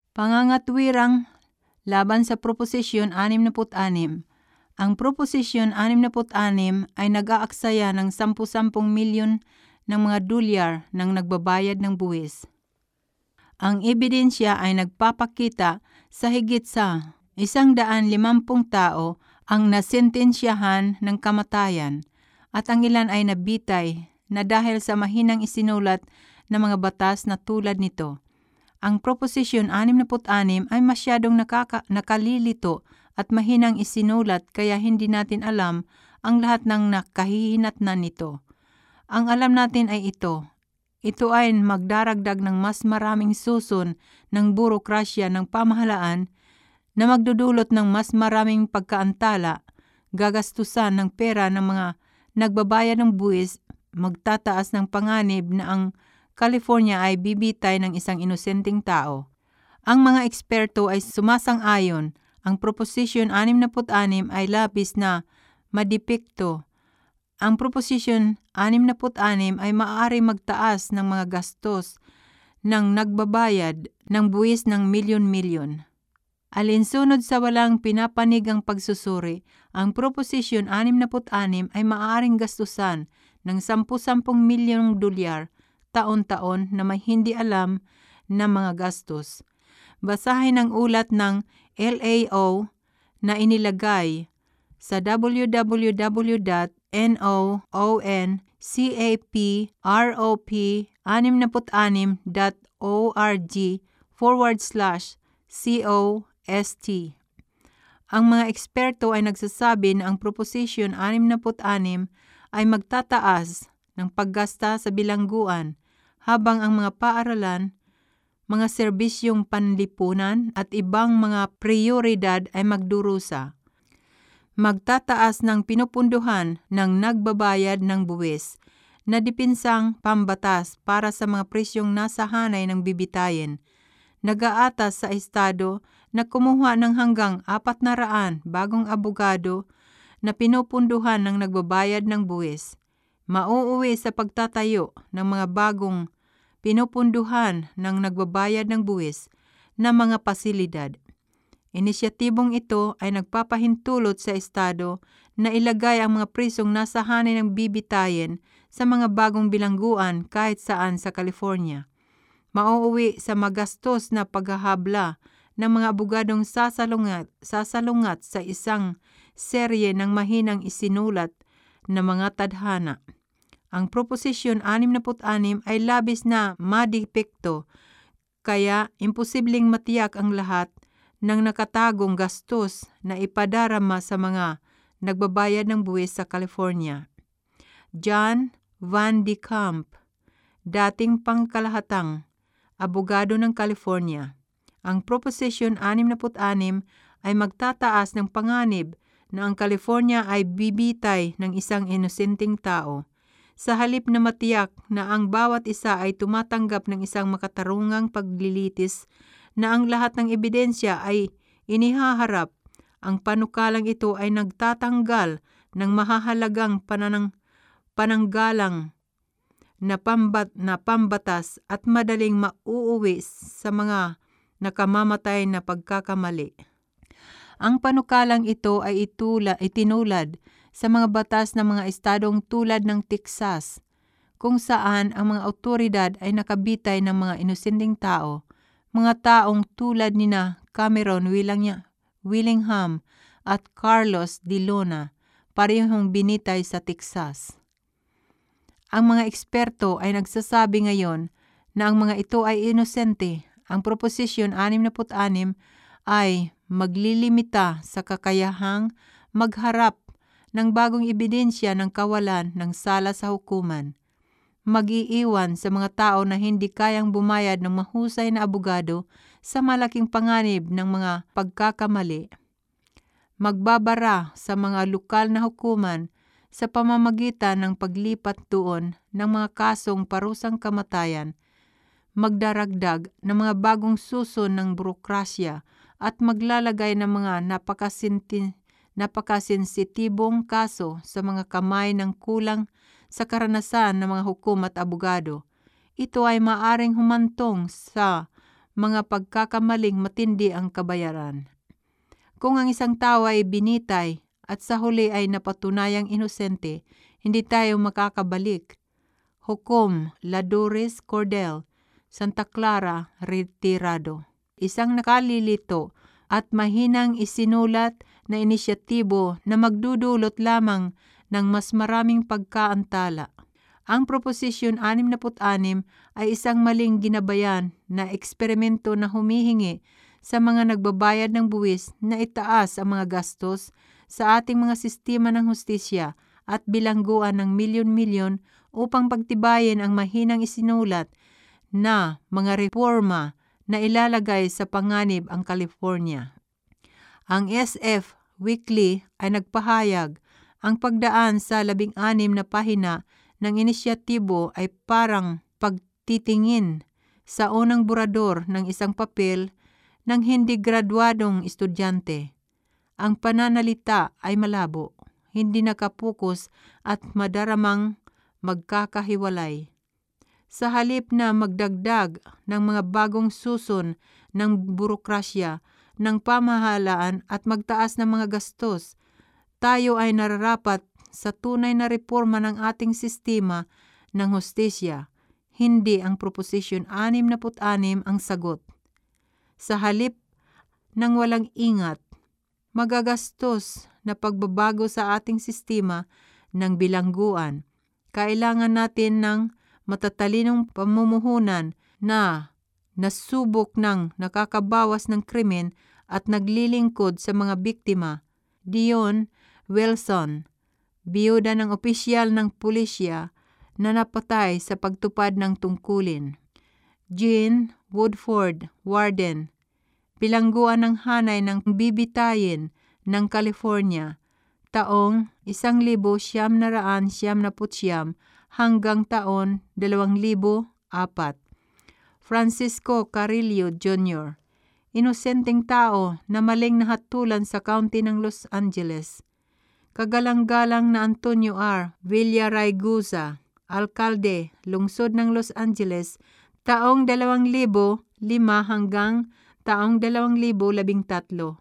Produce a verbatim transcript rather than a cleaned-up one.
Pangangatwirang laban sa Proposisyon anim na anim. Ang Proposisyon anim na anim ay nag-aaksaya ng sampu-sampung milyon ng mga dolyar ng nagbabayad ng buwis. Ang ebidensya ay nagpapakita sa higit sa isang daan limampung tao ang nasentensyahan ng kamatayan at ang ilan ay nabitay na dahil sa mahinang isinulat na mga batas na tulad nito. Ang Proposisyon anim na anim ay masyadong nakaka- nakalilito at mahinang isinulat kaya hindi natin alam ang lahat ng nakahihinatnan nito. Ang alam natin ay ito. Ito ay magdaragdag ng mas maraming susun ng burokrasya ng pamahalaan na magdudulot ng mas maraming pagkaantala, gagastusan ng pera ng mga nagbabayad ng buwis, magtataas ng panganib na ang California ay bibitay ng isang inosenteng tao. Ang mga eksperto ay sumasang-ayon, ang Proposisyon anim na anim ay labis na madepekto. Ang Proposisyon anim na anim ay maaari magtaas ng mga gastos ng nagbabayad ng buwis ng milyon-milyon. Alinsunod sa walang pinapanigang pagsusuri, ang Proposisyon anim na anim ay maaaring gastusan ng sampu-sampung milyong dolyar taon-taon na may hindi alam na mga gastos. Basahin ang ulat ng L A O na inilagay sa w w w dot nooncaprop anim na anim dot org forward slash cost. Ang mga eksperto ay nagsasabi na ang Proposisyon anim na anim ay magtataas ng paggasta sa bilangguan habang ang mga paaralan, mga serbisyong panlipunan at ibang mga prioridad ay magdurusa. Magtataas ng pinupunduhan ng nagbabayad ng buwis na dipinsang pambatas para sa mga presyong nasa hanay ng bibitayin. Nag-aatas sa estado na kumuha ng hanggang apat na raan bagong abogado na pinupunduhan ng nagbabayad ng buwis. Mauuwi sa pagtatayo ng mga bagong pinupunduhan ng nagbabayad ng buwis na mga pasilidad. Inisyatibong ito ay nagpapahintulot sa estado na ilagay ang mga prisong nasa hanay ng bibitayin sa mga bagong bilangguan kahit saan sa California. Mauuwi sa magastos na paghahabla ng mga abogadong sasalungat, sasalungat sa isang serye ng mahinang isinulat na mga tadhana. Ang Proposisyon anim na anim ay labis na madepekto, kaya imposibleng matiyak ang lahat ng nakatagong gastos na ipadarama sa mga nagbabayad ng buwis sa California. John Van de Kamp, dating pangkalahatang abogado ng California. Ang Proposisyon anim na anim ay magtataas ng panganib na ang California ay bibitay ng isang inosenteng tao. Sa halip na matiyak na ang bawat isa ay tumatanggap ng isang makatarungang paglilitis na ang lahat ng ebidensya ay inihaharap, ang panukalang ito ay nagtatanggal ng mahahalagang pananang, pananggalang na, pambat, na pambatas at madaling mauuwi sa mga nakamamatay na pagkakamali. Ang panukalang ito ay itula, itinulad sa mga batas ng mga estadong tulad ng Texas, kung saan ang mga awtoridad ay nakabitay ng mga inosenteng tao, mga taong tulad nina Cameron Willingham at Carlos de Luna, parehong binitay sa Texas. Ang mga eksperto ay nagsasabi ngayon na ang mga ito ay inosente. Ang Proposisyon anim na anim ay maglilimita sa kakayahang magharap ng bagong ebidensya ng kawalan ng sala sa hukuman. Mag-iiwan sa mga tao na hindi kayang bumayad ng mahusay na abogado sa malaking panganib ng mga pagkakamali. Magbabara sa mga lokal na hukuman sa pamamagitan ng paglipat doon ng mga kasong parusang kamatayan, magdaragdag ng mga bagong susun ng burokrasya at maglalagay ng mga napakasinti napakasensitibong kaso sa mga kamay ng kulang sa karanasan ng mga hukom at abogado. Ito ay maaring humantong sa mga pagkakamaling matindi ang kabayaran. Kung ang isang tao ay binitay at sa huli ay napatunayang inosente, hindi tayo makakabalik. Hukom Ladores Cordel, Santa Clara, Retirado. Isang nakalilito at mahinang isinulat na inisyatibo na magdudulot lamang ng mas maraming pagkaantala. Ang Proposition sixty-six ay isang maling ginabayan na eksperimento na humihingi sa mga nagbabayad ng buwis na itaas ang mga gastos sa ating mga sistema ng hustisya at bilangguan ng milyon-milyon upang pagtibayin ang mahinang isinulat na mga reforma na ilalagay sa panganib ang California. Ang S F Weekly ay nagpahayag ang pagdaan sa labing-anim na pahina ng inisyatibo ay parang pagtitingin sa unang burador ng isang papel ng hindi graduadong estudyante. Ang pananalita ay malabo, hindi nakapokus at madaramang magkakahiwalay. Sa halip na magdagdag ng mga bagong suson ng burokrasya ng pamahalaan at magtaas ng mga gastos, tayo ay nararapat sa tunay na reforma ng ating sistema ng hustisya. Hindi ang Proposition sixty-six ang sagot. Sa halip ng walang ingat, magagastos na pagbabago sa ating sistema ng bilangguan, kailangan natin ng matatalinong pamumuhunan na nasubok ng nakakabawas ng krimen at naglilingkod sa mga biktima. Dion Wilson, biyuda ng opisyal ng pulisya na napatay sa pagtupad ng tungkulin. Jean Woodford, warden, bilangguan ng hanay ng bibitayin ng California, taong isang libo siyam na raan siyam na putsyam hanggang taon dalawang libo apat. Francisco Carrillo Junior, inosenteng tao na maling nahatulan sa county ng Los Angeles. Kagalang-galang na Antonio R. Villaraigosa, alkalde, lungsod ng Los Angeles, taong dalawang libo lima hanggang taong dalawang libo labing tatlo.